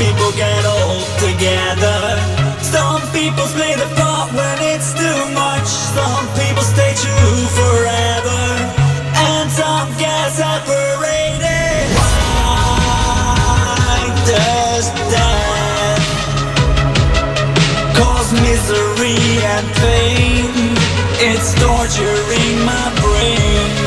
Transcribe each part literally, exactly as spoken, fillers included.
people get all together. Some people split apart when it's too much. Some people stay true forever, and some get separated. Why does death cause misery and pain? It's torturing my brain.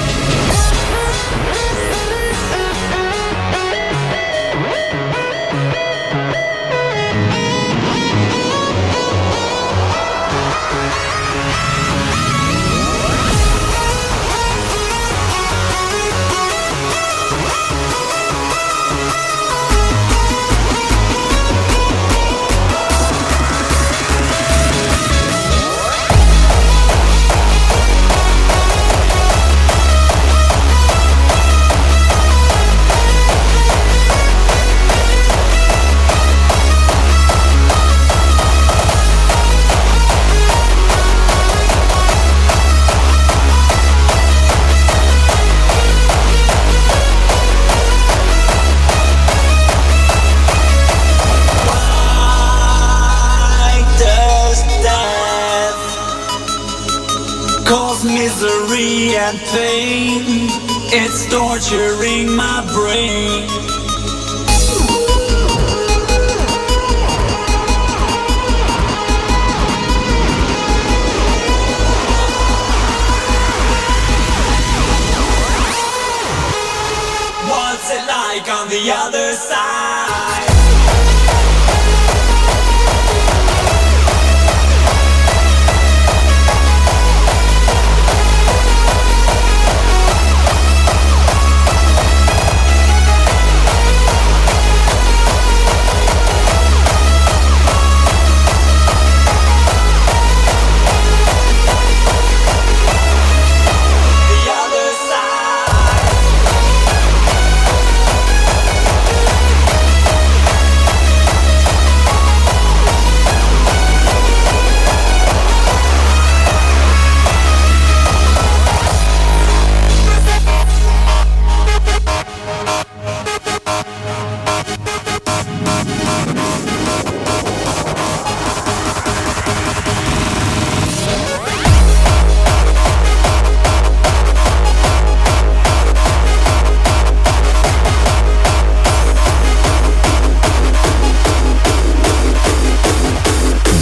Misery and pain, it's torturing my brain. What's it like on the other side?